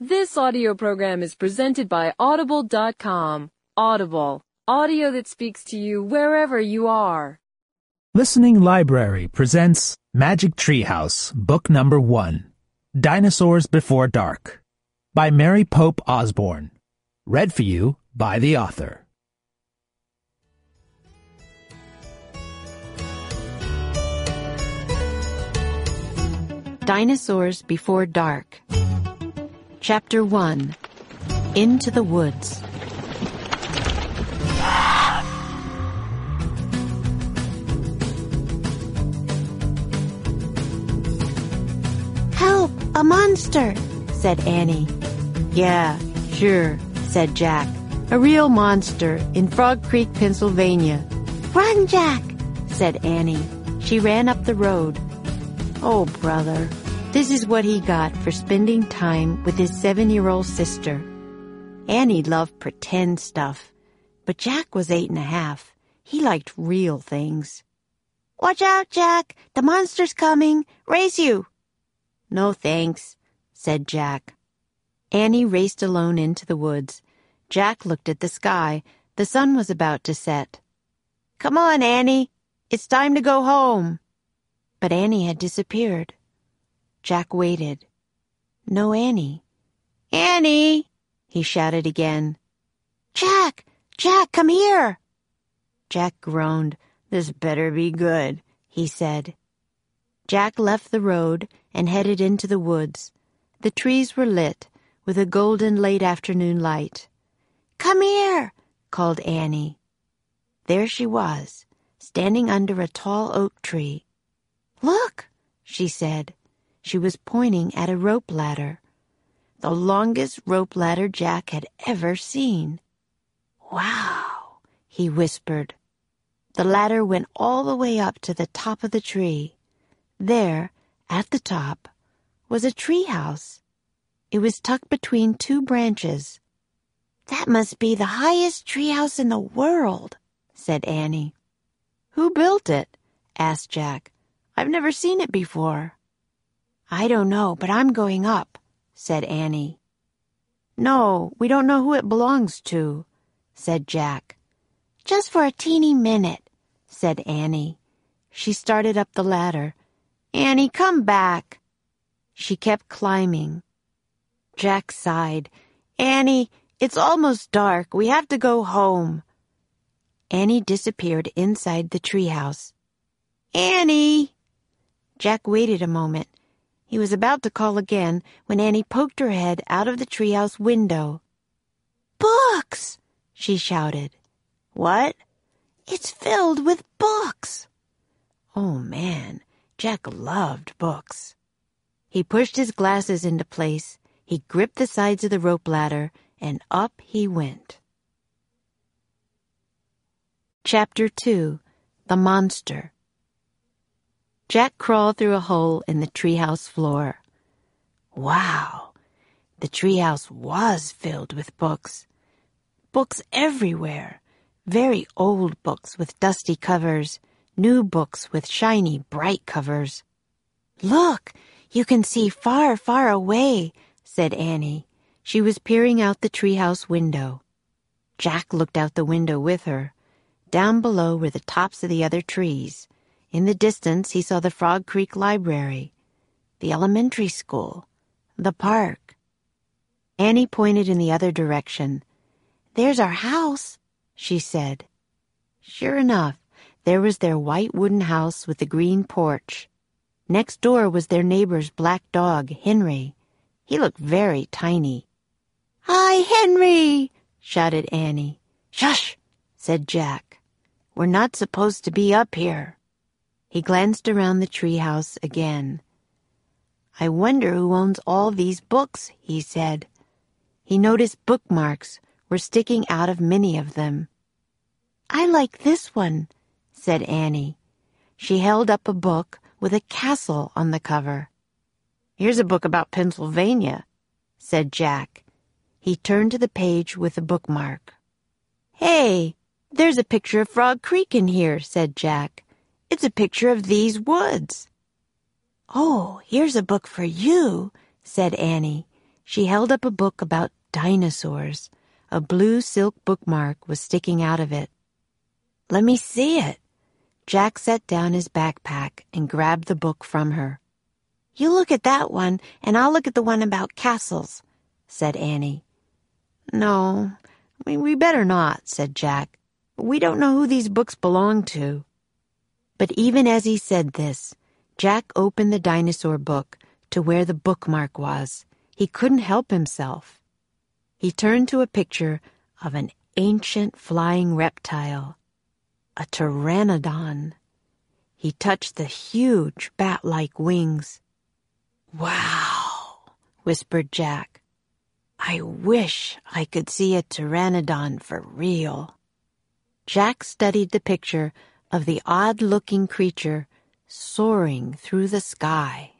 This audio program is presented by Audible.com. Audible, audio that speaks to you wherever you are. Listening Library presents Magic Treehouse, Book Number 1, Dinosaurs Before Dark, by Mary Pope Osborne. Read for you by the author. Dinosaurs Before Dark. Chapter 1. Into the Woods. "Help! A monster!" said Annie. "Yeah, sure," said Jack. "A real monster in Frog Creek, Pennsylvania." "Run, Jack!" said Annie. She ran up the road. Oh, brother. This is what he got for spending time with his 7-year-old sister. Annie loved pretend stuff, but Jack was 8.5. He liked real things. "Watch out, Jack! The monster's coming! Race you!" "No thanks," said Jack. Annie raced alone into the woods. Jack looked at the sky. The sun was about to set. "Come on, Annie! It's time to go home!" But Annie had disappeared. Jack waited. No Annie. "Annie!" he shouted again. "Jack! Jack, come here!" Jack groaned. "This better be good," he said. Jack left the road and headed into the woods. The trees were lit with a golden late afternoon light. "Come here!" called Annie. There she was, standing under a tall oak tree. "Look!" she said. She was pointing at a rope ladder. The longest rope ladder Jack had ever seen. "Wow," he whispered. The ladder went all the way up to the top of the tree. There, at the top, was a tree house. It was tucked between 2 branches. "That must be the highest tree house in the world," said Annie. "Who built it?" asked Jack. "I've never seen it before." "I don't know, but I'm going up," said Annie. "No, we don't know who it belongs to," said Jack. "Just for a teeny minute," said Annie. She started up the ladder. "Annie, come back." She kept climbing. Jack sighed. "Annie, it's almost dark. We have to go home." Annie disappeared inside the treehouse. "Annie!" Jack waited a moment. He was about to call again when Annie poked her head out of the treehouse window. "Books!" she shouted. "What?" "It's filled with books." Oh, man, Jack loved books. He pushed his glasses into place. He gripped the sides of the rope ladder, and up he went. Chapter 2. The Monster. Jack crawled through a hole in the treehouse floor. Wow! The treehouse was filled with books. Books everywhere. Very old books with dusty covers. New books with shiny, bright covers. "Look! You can see far, far away," said Annie. She was peering out the treehouse window. Jack looked out the window with her. Down below were the tops of the other trees. In the distance, he saw the Frog Creek Library, the elementary school, the park. Annie pointed in the other direction. "There's our house," she said. Sure enough, there was their white wooden house with the green porch. Next door was their neighbor's black dog, Henry. He looked very tiny. "Hi, Henry!" shouted Annie. "Shush!" said Jack. "We're not supposed to be up here." He glanced around the treehouse again. "I wonder who owns all these books," he said. He noticed bookmarks were sticking out of many of them. "I like this one," said Annie. She held up a book with a castle on the cover. "Here's a book about Pennsylvania," said Jack. He turned to the page with the bookmark. "Hey, there's a picture of Frog Creek in here," said Jack. "It's a picture of these woods." "Oh, here's a book for you," said Annie. She held up a book about dinosaurs. A blue silk bookmark was sticking out of it. "Let me see it." Jack set down his backpack and grabbed the book from her. "You look at that one, and I'll look at the one about castles," said Annie. "No, we better not," said Jack. "We don't know who these books belong to." But even as he said this, Jack opened the dinosaur book to where the bookmark was. He couldn't help himself. He turned to a picture of an ancient flying reptile, a pteranodon. He touched the huge bat-like wings. "Wow," whispered Jack. "I wish I could see a pteranodon for real." Jack studied the picture of the odd-looking creature soaring through the sky.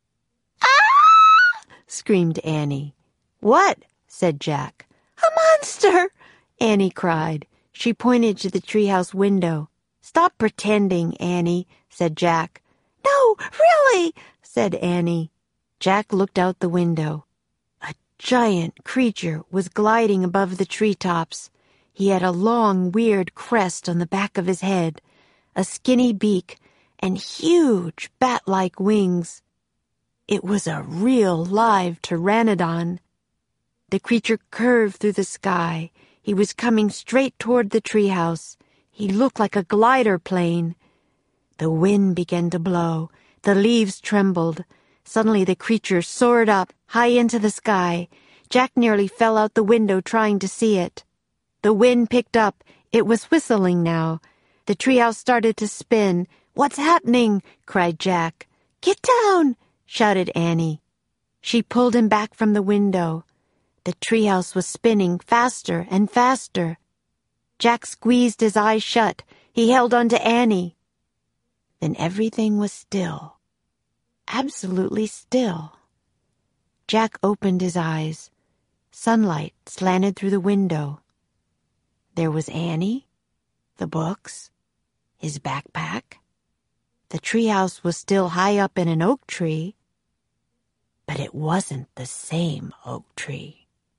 "Ah!" screamed Annie. "What?" said Jack. "A monster!" Annie cried. She pointed to the treehouse window. "Stop pretending, Annie," said Jack. "No, really," said Annie. Jack looked out the window. A giant creature was gliding above the treetops. He had a long, weird crest on the back of his head, a skinny beak, and huge bat-like wings. It was a real live pteranodon. The creature curved through the sky. He was coming straight toward the treehouse. He looked like a glider plane. The wind began to blow. The leaves trembled. Suddenly the creature soared up, high into the sky. Jack nearly fell out the window trying to see it. The wind picked up. It was whistling now. The treehouse started to spin. "What's happening?" cried Jack. "Get down!" shouted Annie. She pulled him back from the window. The treehouse was spinning faster and faster. Jack squeezed his eyes shut. He held on to Annie. Then everything was still. Absolutely still. Jack opened his eyes. Sunlight slanted through the window. There was Annie, the books, his backpack. The treehouse was still high up in an oak tree, but it wasn't the same oak tree.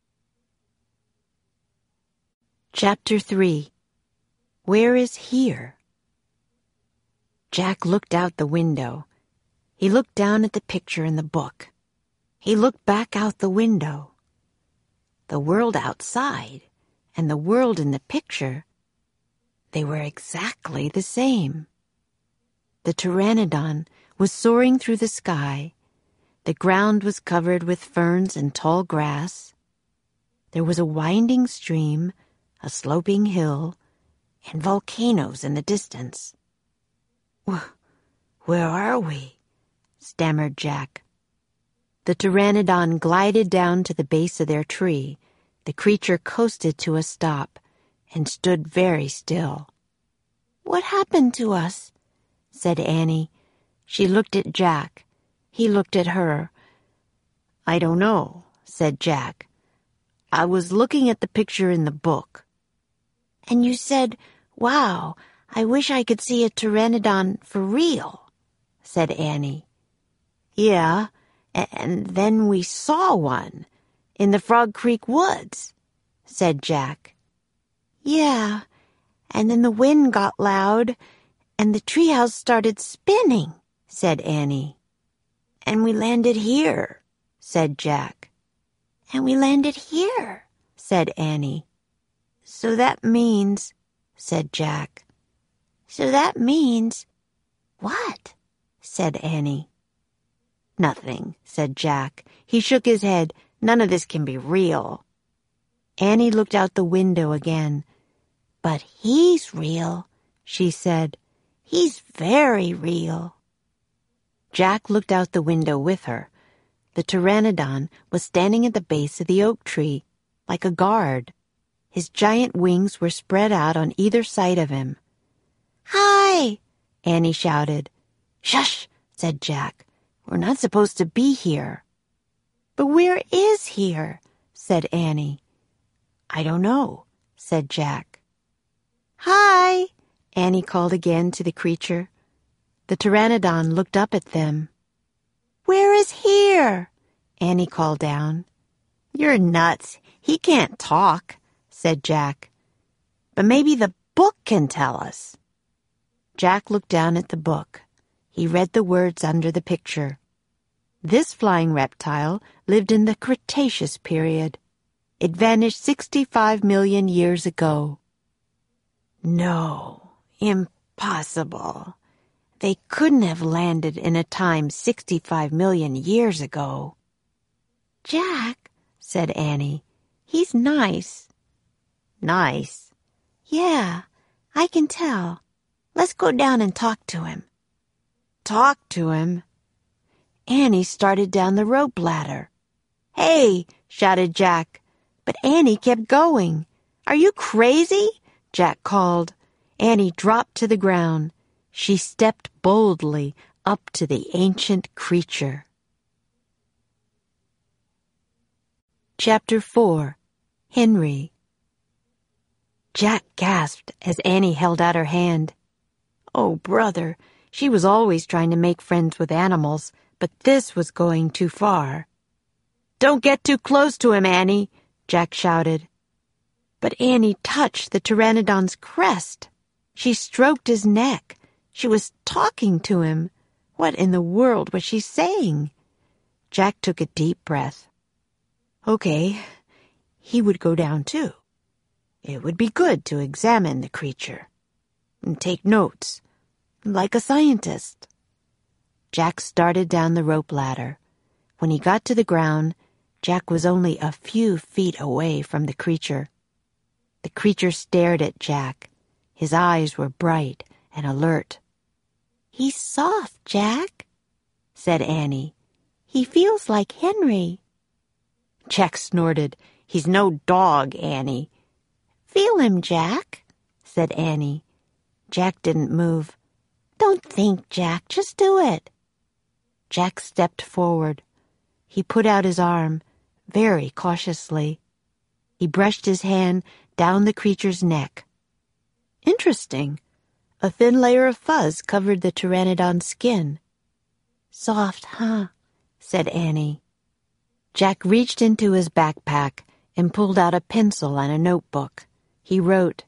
Chapter 3. Where is here? Jack looked out the window. He looked down at the picture in the book. He looked back out the window. The world outside and the world in the picture, they were exactly the same. The pteranodon was soaring through the sky. The ground was covered with ferns and tall grass. There was a winding stream, a sloping hill, and volcanoes in the distance. "Where are we?" stammered Jack. The pteranodon glided down to the base of their tree. The creature coasted to a stop and stood very still. "What happened to us?" said Annie. She looked at Jack. He looked at her. "I don't know," said Jack. "I was looking at the picture in the book." "And you said, 'Wow, I wish I could see a pteranodon for real,'" said Annie. "Yeah, and then we saw one in the Frog Creek woods," said Jack. "Yeah, and then the wind got loud, and the treehouse started spinning," said Annie. "And we landed here," said Jack. "And we landed here," said Annie. "So that means," said Jack. "So that means—" "What?" said Annie. "Nothing," said Jack. He shook his head. "None of this can be real." Annie looked out the window again. "But he's real," she said. "He's very real." Jack looked out the window with her. The pteranodon was standing at the base of the oak tree, like a guard. His giant wings were spread out on either side of him. "Hi!" Annie shouted. "Shush!" said Jack. "We're not supposed to be here." "But where is here?" said Annie. "I don't know," said Jack. "Hi!" Annie called again to the creature. The pteranodon looked up at them. "Where is here?" Annie called down. You're nuts. He can't talk, said Jack. But maybe the book can tell us. Jack looked down at the book. He read the words under the picture. This flying reptile lived in the Cretaceous period. It vanished 65 million years ago. No, impossible. They couldn't have landed in a time 65 million years ago. Jack, said Annie, he's nice. Nice? Yeah, I can tell. Let's go down and talk to him. Talk to him? Annie started down the rope ladder. Hey, shouted Jack, but Annie kept going. Are you crazy? Jack called. Annie dropped to the ground. She stepped boldly up to the ancient creature. Chapter 4. Henry. Jack gasped as Annie held out her hand. Oh, brother, she was always trying to make friends with animals, but this was going too far. Don't get too close to him, Annie, Jack shouted. But Annie touched the pteranodon's crest. She stroked his neck. She was talking to him. What in the world was she saying? Jack took a deep breath. Okay, he would go down too. It would be good to examine the creature and take notes, like a scientist. Jack started down the rope ladder. When he got to the ground, Jack was only a few feet away from the creature. The creature stared at Jack. His eyes were bright and alert. He's soft, Jack, said Annie. He feels like Henry. Jack snorted. He's no dog, Annie. Feel him, Jack, said Annie. Jack didn't move. Don't think, Jack. Just do it. Jack stepped forward. He put out his arm, very cautiously. He brushed his hand down the creature's neck. Interesting. A thin layer of fuzz covered the pteranodon's skin. Soft, huh? Said Annie. Jack reached into his backpack and pulled out a pencil and a notebook. He wrote,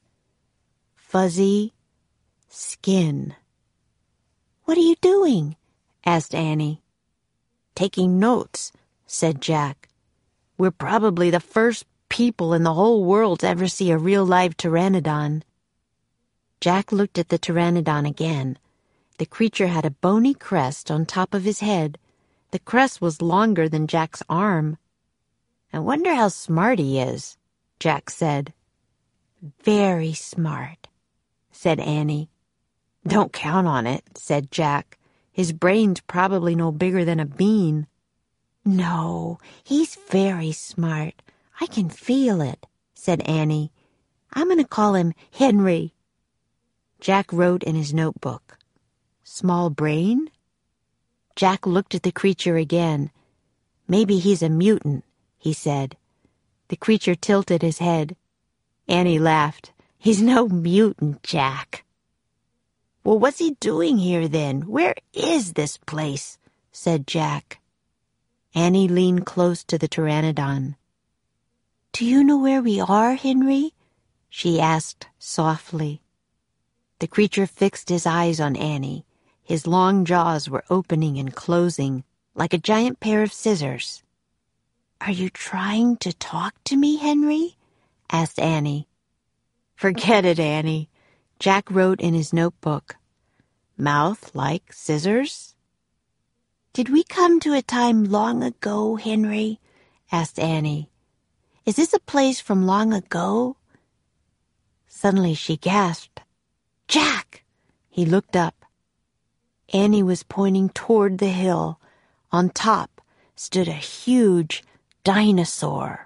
Fuzzy skin. What are you doing? Asked Annie. Taking notes, said Jack. We're probably the first people in the whole world to ever see a real live pteranodon. Jack looked at the pteranodon again. The creature had a bony crest on top of his head. The crest was longer than Jack's arm. I wonder how smart he is, Jack said. Very smart, said Annie. Don't count on it, said Jack. His brain's probably no bigger than a bean. No, he's very smart. I can feel it, said Annie. I'm going to call him Henry. Jack wrote in his notebook, Small brain? Jack looked at the creature again. Maybe he's a mutant, he said. The creature tilted his head. Annie laughed. He's no mutant, Jack. Well, what's he doing here then? Where is this place? Said Jack. Annie leaned close to the pteranodon. Do you know where we are, Henry? She asked softly. The creature fixed his eyes on Annie. His long jaws were opening and closing like a giant pair of scissors. Are you trying to talk to me, Henry? Asked Annie. Forget it, Annie. Jack wrote in his notebook, Mouth like scissors? Did we come to a time long ago, Henry? Asked Annie. Is this a place from long ago? Suddenly she gasped. Jack! He looked up. Annie was pointing toward the hill. On top stood a huge dinosaur.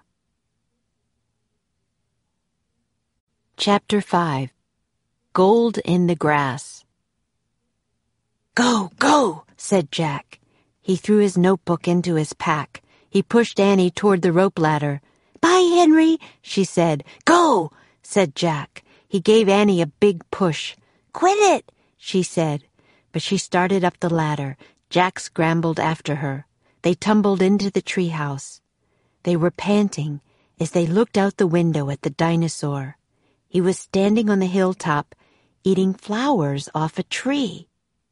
Chapter 5. Gold in the Grass. Go, go, said Jack. He threw his notebook into his pack. He pushed Annie toward the rope ladder. Bye, Henry, she said. Go, said Jack. He gave Annie a big push. Quit it, she said. But she started up the ladder. Jack scrambled after her. They tumbled into the treehouse. They were panting as they looked out the window at the dinosaur. He was standing on the hilltop, eating flowers off a tree.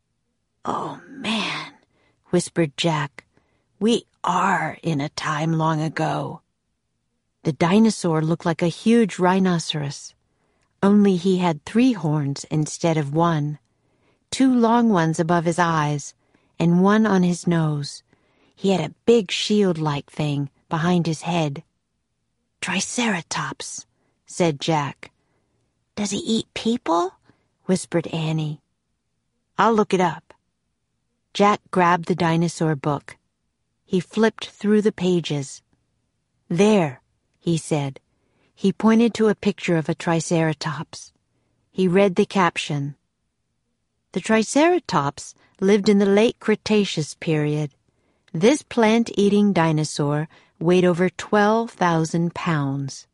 "Oh, man," whispered Jack. "We are in a time long ago." The dinosaur looked like a huge rhinoceros, only he had 3 horns instead of 1, 2 long ones above his eyes, and 1 on his nose. He had a big shield-like thing behind his head. "Triceratops," said Jack. "Does he eat people?" whispered Annie. "I'll look it up." Jack grabbed the dinosaur book. He flipped through the pages. "There," he said. He pointed to a picture of a Triceratops. He read the caption. "The Triceratops lived in the late Cretaceous period. This plant-eating dinosaur weighed over 12,000 pounds."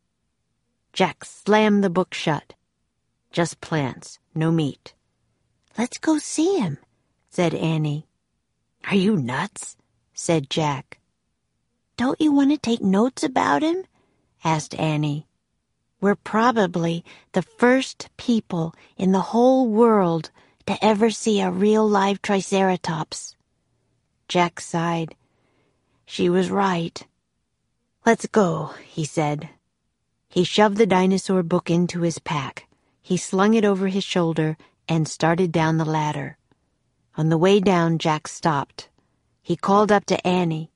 Jack slammed the book shut. "Just plants, no meat." "Let's go see him," said Annie. "Are you nuts?" said Jack. "Don't you want to take notes about him?" asked Annie. "We're probably the first people in the whole world to ever see a real live Triceratops." Jack sighed. She was right. "Let's go," he said. He shoved the dinosaur book into his pack. He slung it over his shoulder and started down the ladder. On the way down, Jack stopped. He called up to Annie.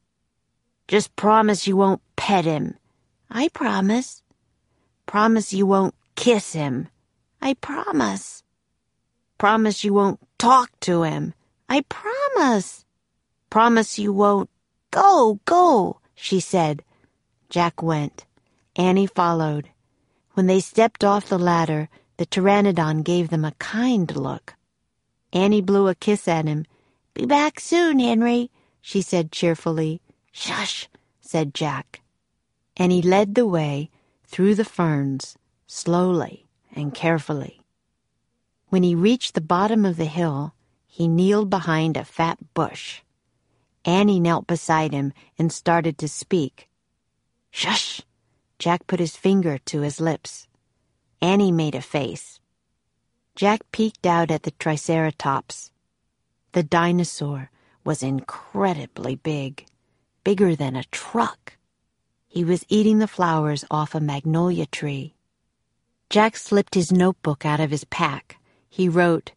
"Just promise you won't pet him." "I promise." "Promise you won't kiss him." "I promise." "Promise you won't talk to him." "I promise." "Promise you won't—" "Go, go," she said. Jack went. Annie followed. When they stepped off the ladder, the pteranodon gave them a kind look. Annie blew a kiss at him. "Be back soon, Henry," she said cheerfully. "Shush," said Jack. And he led the way through the ferns, slowly and carefully. When he reached the bottom of the hill, he kneeled behind a fat bush. Annie knelt beside him and started to speak. "Shush!" Jack put his finger to his lips. Annie made a face. Jack peeked out at the Triceratops. The dinosaur was incredibly big, bigger than a truck. He was eating the flowers off a magnolia tree. Jack slipped his notebook out of his pack. He wrote,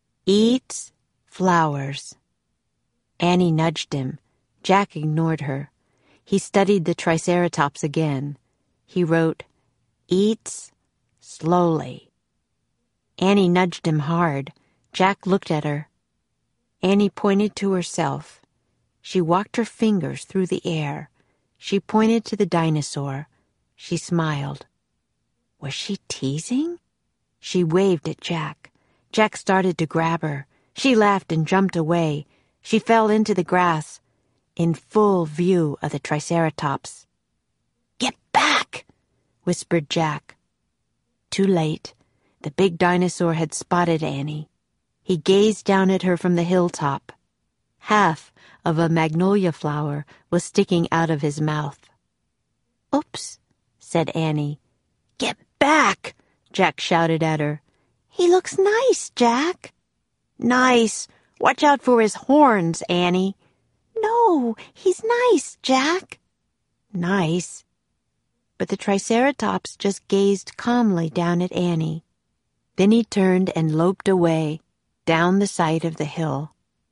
"Eats flowers." Annie nudged him. Jack ignored her. He studied the Triceratops again. He wrote, "Eats slowly." Annie nudged him hard. Jack looked at her. Annie pointed to herself. She walked her fingers through the air. She pointed to the dinosaur. She smiled. Was she teasing? She waved at Jack. Jack started to grab her. She laughed and jumped away. She fell into the grass, in full view of the Triceratops. "Get back!" whispered Jack. Too late. The big dinosaur had spotted Annie. He gazed down at her from the hilltop. Half of a magnolia flower was sticking out of his mouth. "Oops," said Annie. "Get back!" Jack shouted at her. "He looks nice, Jack." "Nice! Watch out for his horns, Annie." "No, he's nice, Jack." "Nice." But the Triceratops just gazed calmly down at Annie. Then he turned and loped away, down the side of the hill.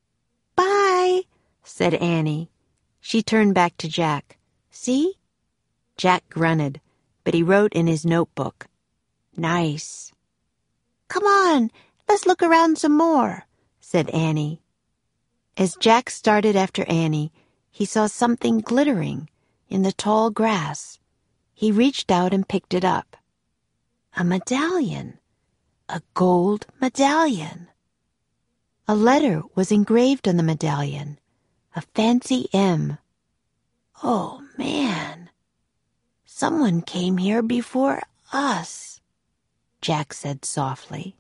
"Bye," said Annie. She turned back to Jack. "See?" Jack grunted, but he wrote in his notebook, "Nice." "Come on, let's look around some more," said Annie. As Jack started after Annie, he saw something glittering in the tall grass. He reached out and picked it up. A medallion. A gold medallion. A letter was engraved on the medallion. A fancy M. "Oh, man. Someone came here before us," Jack said softly.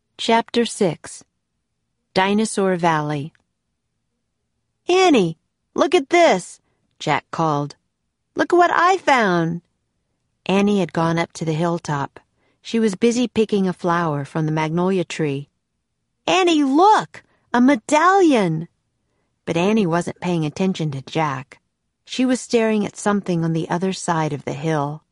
Chapter 6. Dinosaur Valley. "Annie, "Look at this," Jack called. "Look what I found." Annie had gone up to the hilltop. She was busy picking a flower from the magnolia tree. "Annie, look! A medallion!" But Annie wasn't paying attention to Jack. She was staring at something on the other side of the hill.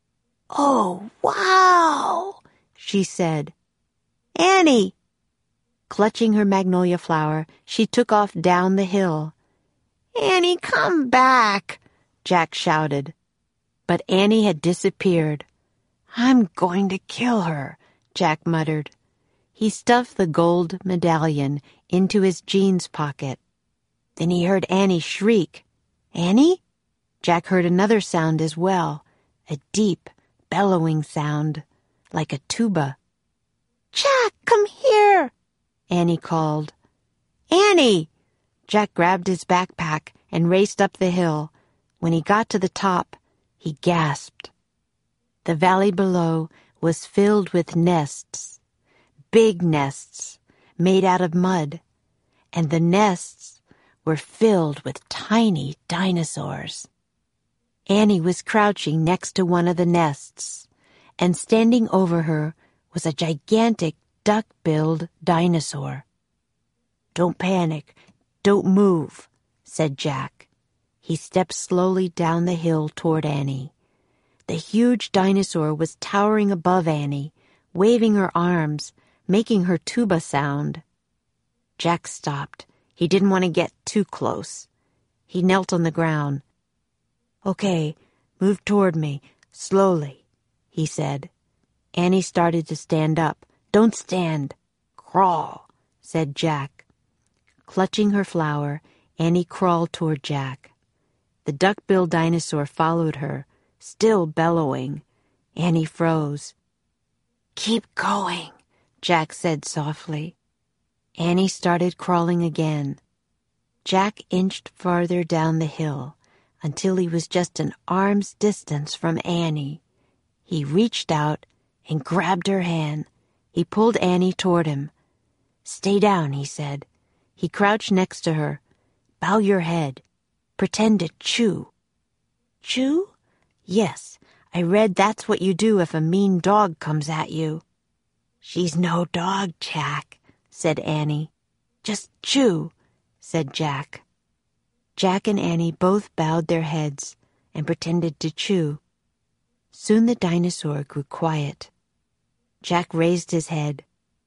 "Oh, wow!" she said. "Annie!" Clutching her magnolia flower, she took off down the hill. "Annie, come back!" Jack shouted. But Annie had disappeared. "I'm going to kill her," Jack muttered. He stuffed the gold medallion into his jeans pocket. Then he heard Annie shriek. "Annie?" Jack heard another sound as well, a deep, bellowing sound, like a tuba. "Jack, come here!" Annie called. "Annie!" Jack grabbed his backpack and raced up the hill. When he got to the top, he gasped. The valley below was filled with nests, big nests made out of mud, and the nests were filled with tiny dinosaurs. Annie was crouching next to one of the nests, and standing over her was a gigantic duck-billed dinosaur. "Don't panic, don't move," said Jack. He stepped slowly down the hill toward Annie. The huge dinosaur was towering above Annie, waving her arms, making her tuba sound. Jack stopped. He didn't want to get too close. He knelt on the ground. "Okay, move toward me, slowly," he said. Annie started to stand up. "Don't stand. Crawl," said Jack. Clutching her flower, Annie crawled toward Jack. The duck-billed dinosaur followed her, still bellowing. Annie froze. "Keep going," Jack said softly. Annie started crawling again. Jack inched farther down the hill until he was just an arm's distance from Annie. He reached out and grabbed her hand. He pulled Annie toward him. "Stay down," he said. He crouched next to her. "Bow your head. Pretend to chew." "Chew?" "Yes, I read that's what you do if a mean dog comes at you." "She's no dog, Jack," said Annie. "Just chew," said Jack. Jack and Annie both bowed their heads and pretended to chew. Soon the dinosaur grew quiet. Jack raised his head.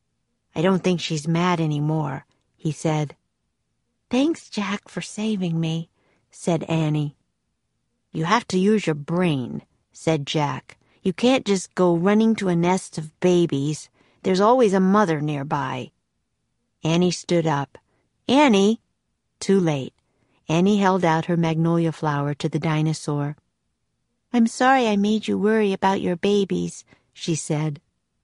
"I don't think she's mad anymore," he said. "Thanks, Jack, for saving me," said Annie. "You have to use your brain," said Jack. "You can't just go running to a nest of babies. There's always a mother nearby." Annie stood up. "Annie!" Too late. Annie held out her magnolia flower to the dinosaur. "I'm sorry I made you worry about your babies," she said.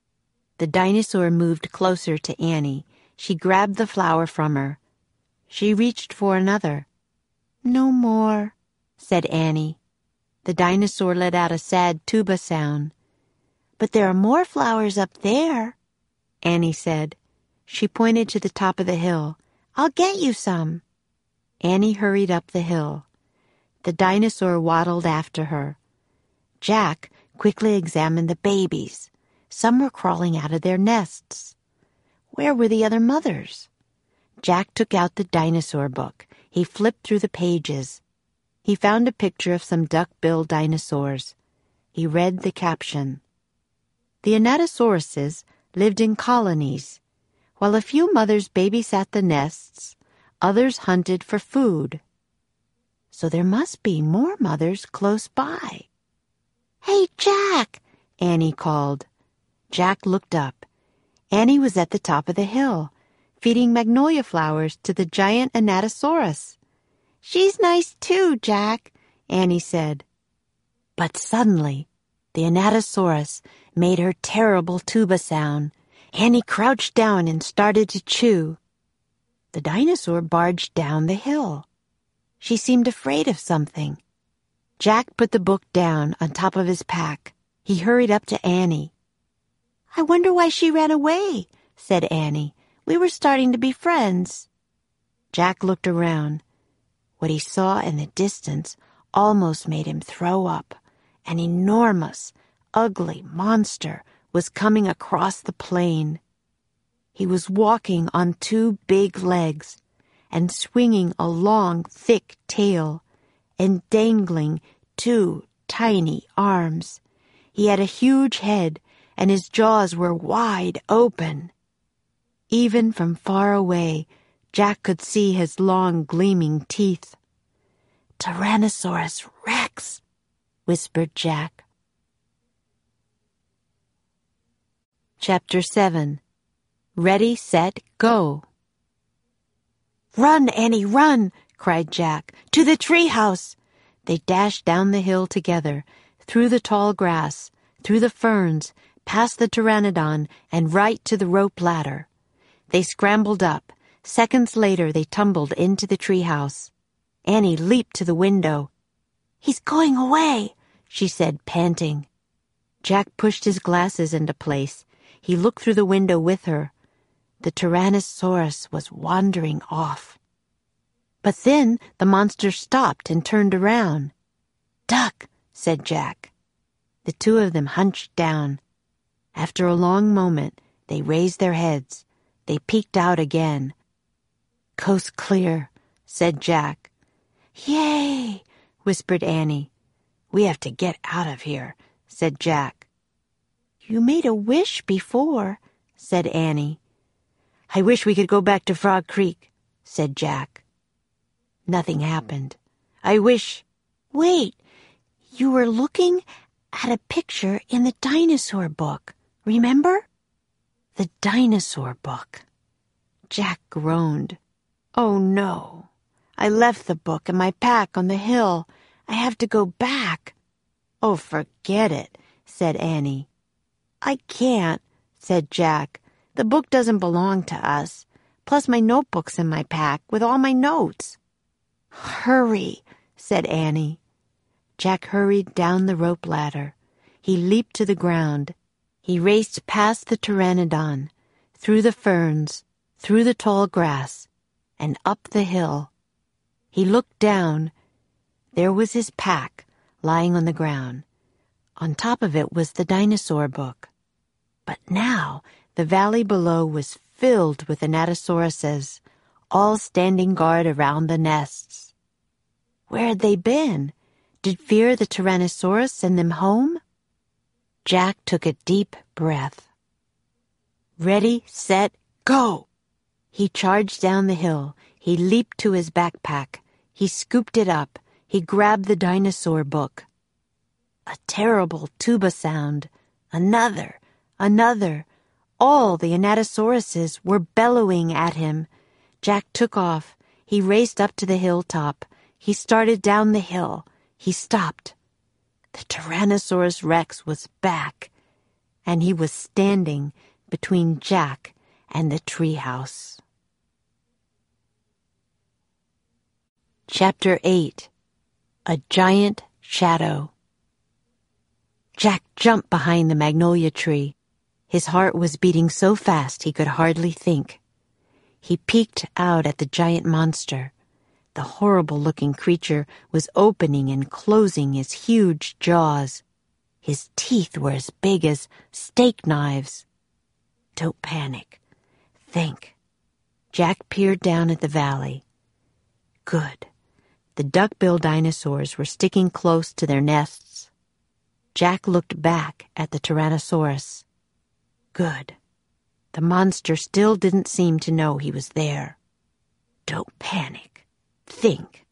The dinosaur moved closer to Annie. She grabbed the flower from her. She reached for another. "No more," said Annie. The dinosaur let out a sad tuba sound. "But there are more flowers up there," Annie said. She pointed to the top of the hill. "I'll get you some." Annie hurried up the hill. The dinosaur waddled after her. Jack quickly examined the babies. Some were crawling out of their nests. Where were the other mothers? Jack took out the dinosaur book. He flipped through the pages. He found a picture of some duck-billed dinosaurs. He read the caption. The Anatosauruses lived in colonies. While a few mothers babysat the nests, others hunted for food. So there must be more mothers close by. "Hey, Jack!" Annie called. Jack looked up. Annie was at the top of the hill, feeding magnolia flowers to the giant Anatosaurus. "She's nice too, Jack," Annie said. But suddenly, the Anatosaurus made her terrible tuba sound. Annie crouched down and started to chew. The dinosaur barged down the hill. She seemed afraid of something. Jack put the book down on top of his pack. He hurried up to Annie. "I wonder why she ran away," said Annie. "We were starting to be friends." Jack looked around. What he saw in the distance almost made him throw up. An enormous, ugly monster was coming across the plain. He was walking on 2 big legs and swinging a long, thick tail and dangling 2 tiny arms. He had a huge head and his jaws were wide open. Even from far away, Jack could see his long, gleaming teeth. "Tyrannosaurus Rex," whispered Jack. Chapter 7. Ready, Set, Go. "Run, Annie, run!" cried Jack. "To the treehouse!" They dashed down the hill together, through the tall grass, through the ferns, past the pteranodon, and right to the rope ladder. They scrambled up. Seconds later, they tumbled into the treehouse. Annie leaped to the window. "He's going away," she said, panting. Jack pushed his glasses into place. He looked through the window with her. The Tyrannosaurus was wandering off. But then the monster stopped and turned around. "Duck," said Jack. The 2 of them hunched down. After a long moment, they raised their heads. They peeked out again. "Coast clear," said Jack. "Yay!" whispered Annie. "We have to get out of here," said Jack. "You made a wish before," said Annie. "I wish we could go back to Frog Creek," said Jack. Nothing happened. "I wish—" "Wait, you were looking at a picture in the dinosaur book, remember?" The dinosaur book. Jack groaned. "Oh no, I left the book in my pack on the hill. I have to go back." "Oh, forget it," said Annie. "I can't," said Jack. "The book doesn't belong to us. Plus my notebook's in my pack with all my notes." "Hurry," said Annie. Jack hurried down the rope ladder. He leaped to the ground. He raced past the pteranodon, through the ferns, through the tall grass, and up the hill. He looked down. There was his pack lying on the ground. On top of it was the dinosaur book. But now the valley below was filled with Anatasauruses, all standing guard around the nests. Where had they been? Did Fear the Tyrannosaurus send them home? Jack took a deep breath. Ready, set, go! He charged down the hill. He leaped to his backpack. He scooped it up. He grabbed the dinosaur book. A terrible tuba sound. Another. All the Anatasauruses were bellowing at him. Jack took off. He raced up to the hilltop. He started down the hill. He stopped. The Tyrannosaurus Rex was back, and he was standing between Jack and the treehouse. Chapter 8. A Giant Shadow. Jack jumped behind the magnolia tree. His heart was beating so fast he could hardly think. He peeked out at the giant monster. The horrible-looking creature was opening and closing his huge jaws. His teeth were as big as steak knives. Don't panic. Think. Jack peered down at the valley. Good. The duck-billed dinosaurs were sticking close to their nests. Jack looked back at the Tyrannosaurus. Good. The monster still didn't seem to know he was there. Don't panic. Think.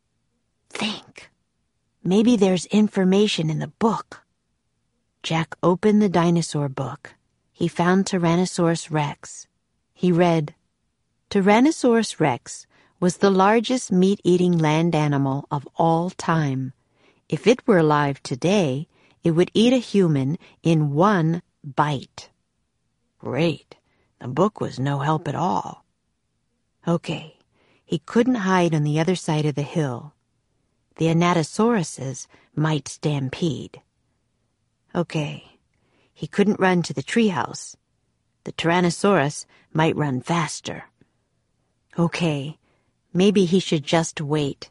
Maybe there's information in the book. Jack opened the dinosaur book. He found Tyrannosaurus Rex. He read, Tyrannosaurus Rex was the largest meat-eating land animal of all time. If it were alive today, it would eat a human in one bite. Great. The book was no help at all. Okay. He couldn't hide on the other side of the hill. The Anatasauruses might stampede. Okay. He couldn't run to the treehouse. The Tyrannosaurus might run faster. Okay. Maybe he should just wait.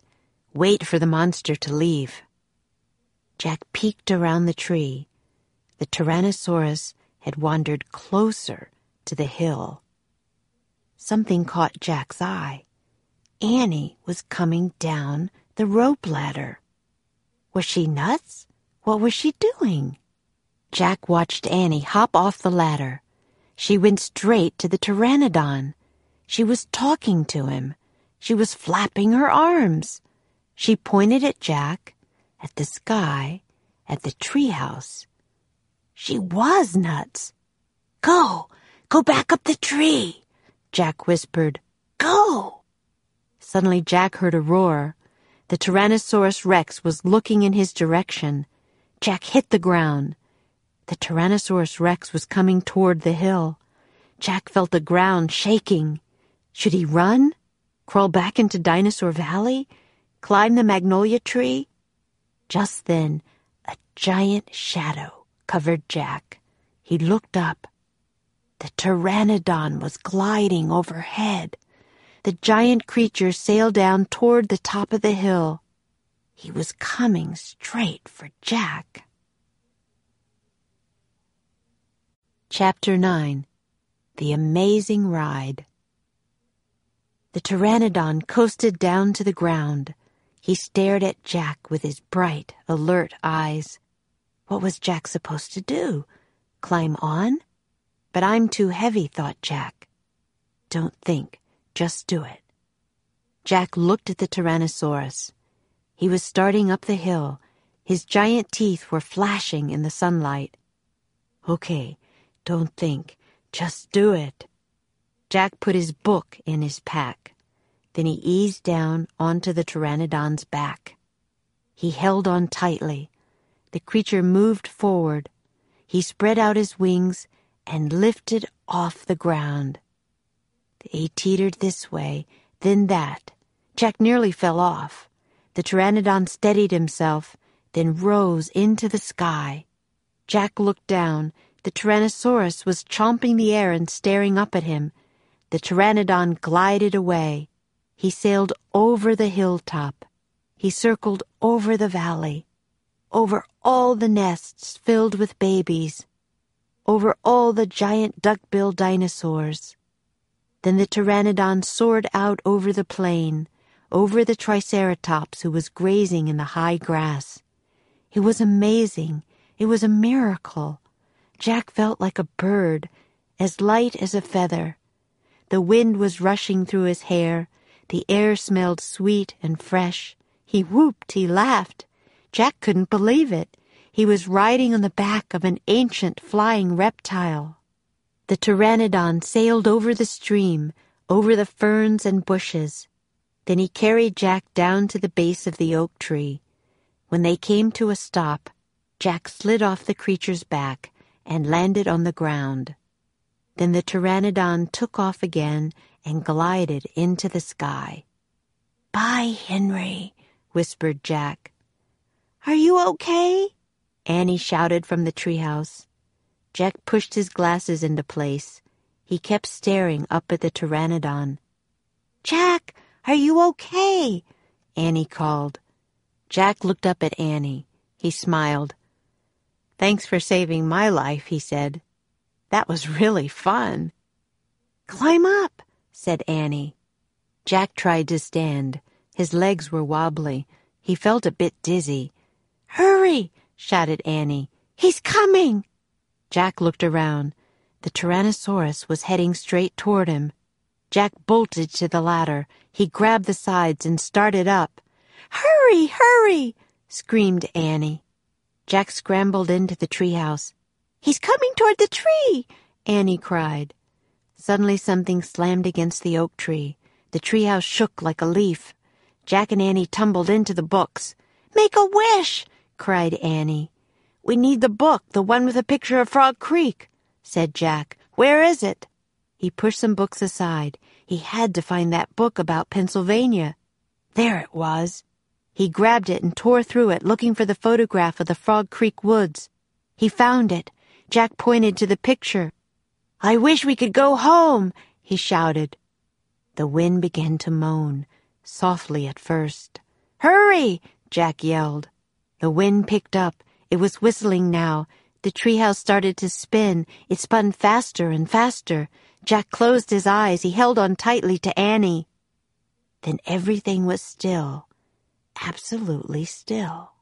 Wait for the monster to leave. Jack peeked around the tree. The Tyrannosaurus had wandered closer to the hill. Something caught Jack's eye. Annie was coming down the rope ladder. Was she nuts? What was she doing? Jack watched Annie hop off the ladder. She went straight to the Pteranodon. She was talking to him. She was flapping her arms. She pointed at Jack, at the sky, at the treehouse. She was nuts. Go back up the tree, Jack whispered. Go! Suddenly Jack heard a roar. The Tyrannosaurus Rex was looking in his direction. Jack hit the ground. The Tyrannosaurus Rex was coming toward the hill. Jack felt the ground shaking. Should he run? Crawl back into Dinosaur Valley? Climb the magnolia tree? Just then, a giant shadow covered Jack. He looked up. The Pteranodon was gliding overhead. The giant creature sailed down toward the top of the hill. He was coming straight for Jack. Chapter 9. The Amazing Ride. The Pteranodon coasted down to the ground. He stared at Jack with his bright, alert eyes. What was Jack supposed to do? Climb on? But I'm too heavy, thought Jack. Don't think, just do it. Jack looked at the Tyrannosaurus. He was starting up the hill. His giant teeth were flashing in the sunlight. Okay, don't think, just do it. Jack put his book in his pack. Then he eased down onto the Pteranodon's back. He held on tightly. The creature moved forward. He spread out his wings and lifted off the ground. They teetered this way, then that. Jack nearly fell off. The Pteranodon steadied himself, then rose into the sky. Jack looked down. The Tyrannosaurus was chomping the air and staring up at him. The Pteranodon glided away. He sailed over the hilltop. He circled over the valley, over all the nests filled with babies, over all the giant duck-billed dinosaurs. Then the Pteranodon soared out over the plain, over the Triceratops who was grazing in the high grass. It was amazing. It was a miracle. Jack felt like a bird, as light as a feather. The wind was rushing through his hair. The air smelled sweet and fresh. He whooped, he laughed. Jack couldn't believe it. He was riding on the back of an ancient flying reptile. The Pteranodon sailed over the stream, over the ferns and bushes. Then he carried Jack down to the base of the oak tree. When they came to a stop, Jack slid off the creature's back and landed on the ground. Then the Pteranodon took off again and glided into the sky. "Bye, Henry," whispered Jack. "Are you okay?" Annie shouted from the treehouse. Jack pushed his glasses into place. He kept staring up at the Pteranodon. "Jack, are you okay?" Annie called. Jack looked up at Annie. He smiled. "Thanks for saving my life," he said. "That was really fun." "Climb up," said Annie. Jack tried to stand. His legs were wobbly. He felt a bit dizzy. "Hurry!" shouted Annie. "He's coming!" Jack looked around. The Tyrannosaurus was heading straight toward him. Jack bolted to the ladder. He grabbed the sides and started up. "Hurry, hurry!" screamed Annie. Jack scrambled into the treehouse. "He's coming toward the tree!" Annie cried. Suddenly something slammed against the oak tree. The treehouse shook like a leaf. Jack and Annie tumbled into the books. "Make a wish!" cried Annie. "We need the book, the one with a picture of Frog Creek," said Jack. "Where is it?" He pushed some books aside. He had to find that book about Pennsylvania. There it was. He grabbed it and tore through it, looking for the photograph of the Frog Creek woods. He found it. Jack pointed to the picture. "I wish we could go home," he shouted. The wind began to moan, softly at first. Hurry! Jack yelled. The wind picked up. It was whistling now. The treehouse started to spin. It spun faster and faster. Jack closed his eyes. He held on tightly to Annie. Then everything was still. Absolutely still.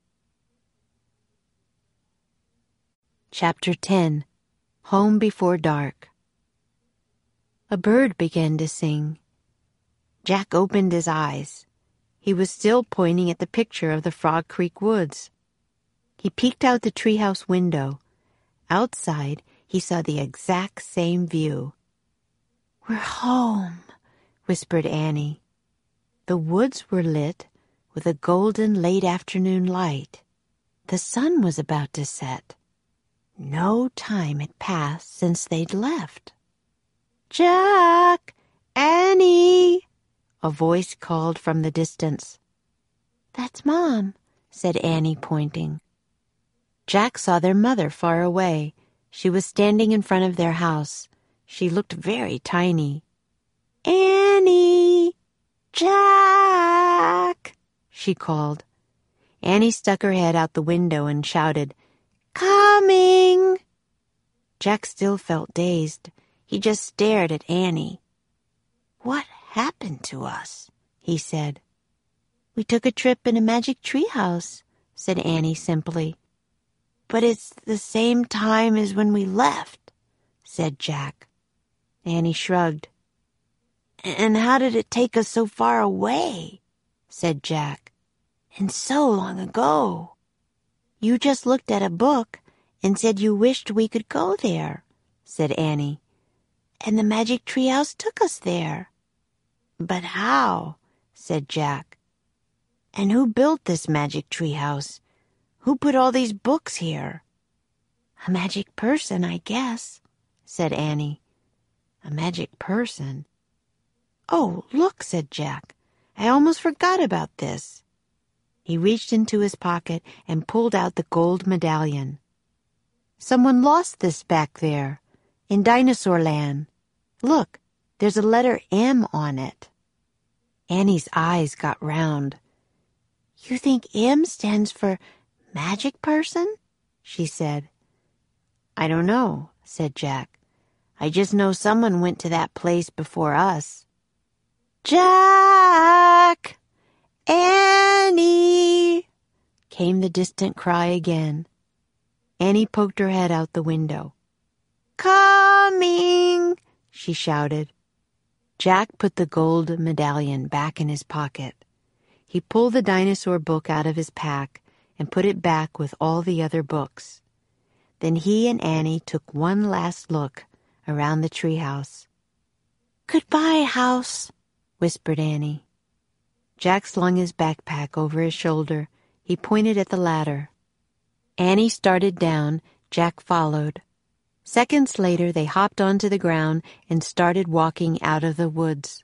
Chapter 10. Home Before Dark. A bird began to sing. Jack opened his eyes. He was still pointing at the picture of the Frog Creek woods. He peeked out the treehouse window. Outside, he saw the exact same view. "We're home," whispered Annie. The woods were lit with a golden late afternoon light. The sun was about to set. No time had passed since they'd left. "Jack! Annie!" a voice called from the distance. "That's Mom," said Annie, pointing. Jack saw their mother far away. She was standing in front of their house. She looked very tiny. "Annie! Jack!" she called. Annie stuck her head out the window and shouted, "Coming!" Jack still felt dazed. He just stared at Annie. "What happened to us?" he said. "We took a trip in a magic treehouse," said Annie simply. "But it's the same time as when we left," said Jack. Annie shrugged. "And how did it take us so far away?" said Jack. "And so long ago." "You just looked at a book and said you wished we could go there," said Annie. "And the magic treehouse took us there." "But how?" said Jack. "And who built this magic treehouse? Who put all these books here?" "A magic person, I guess," said Annie. "A magic person?" "Oh, look," said Jack. "I almost forgot about this." He reached into his pocket and pulled out the gold medallion. "Someone lost this back there, in Dinosaur Land. Look, there's a letter M on it." Annie's eyes got round. "You think M stands for magic person?" she said. "I don't know," said Jack. "I just know someone went to that place before us." "Jack! Annie!" came the distant cry again. Annie poked her head out the window. "Coming!" she shouted. Jack put the gold medallion back in his pocket. He pulled the dinosaur book out of his pack and put it back with all the other books. Then he and Annie took one last look around the treehouse. "Goodbye, house," whispered Annie. Jack slung his backpack over his shoulder. He pointed at the ladder. Annie started down. Jack followed. Seconds later, they hopped onto the ground and started walking out of the woods.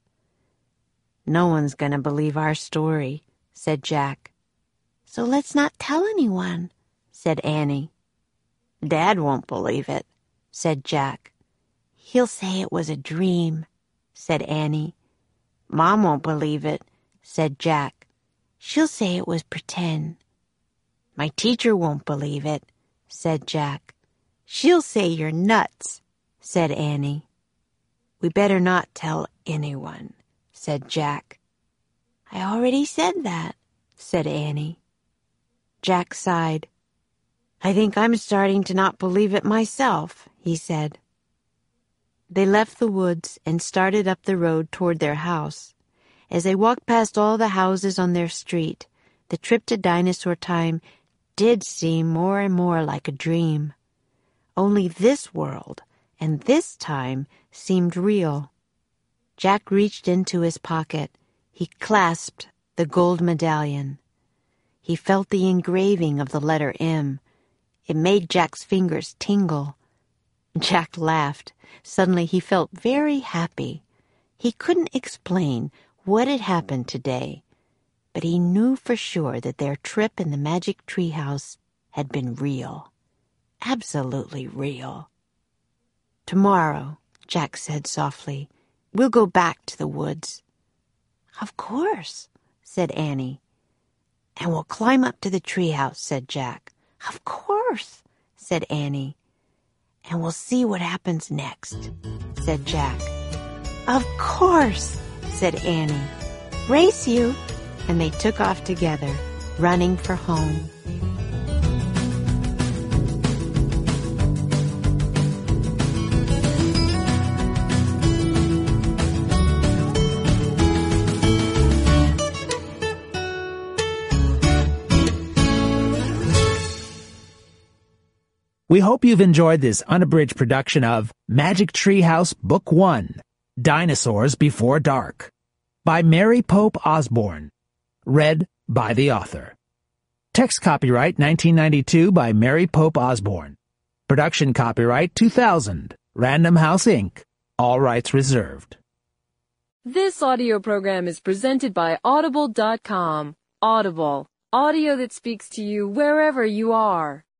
"No one's going to believe our story," said Jack. "So let's not tell anyone," said Annie. "Dad won't believe it," said Jack. "He'll say it was a dream," said Annie. "Mom won't believe it," said Jack. "She'll say it was pretend." "My teacher won't believe it," said Jack. "She'll say you're nuts," said Annie. "We better not tell anyone," said Jack. "I already said that," said Annie. Jack sighed. "I think I'm starting to not believe it myself," he said. They left the woods and started up the road toward their house. As they walked past all the houses on their street, the trip to Dinosaur Time did seem more and more like a dream. Only this world and this time seemed real. Jack reached into his pocket. He clasped the gold medallion. He felt the engraving of the letter M. It made Jack's fingers tingle. Jack laughed. Suddenly he felt very happy. He couldn't explain what had happened today, but he knew for sure that their trip in the magic treehouse had been real. Absolutely real. "Tomorrow," Jack said softly, "we'll go back to the woods." "Of course," said Annie. And we'll climb up to the treehouse, said Jack. Of course, said Annie. And we'll see what happens next, said Jack. Of course, said Annie. Race you. And they took off together, running for home. We hope you've enjoyed this unabridged production of Magic Tree House Book 1, Dinosaurs Before Dark, by Mary Pope Osborne, read by the author. Text copyright 1992 by Mary Pope Osborne. Production copyright 2000, Random House Inc., all rights reserved. This audio program is presented by Audible.com. Audible, audio that speaks to you wherever you are.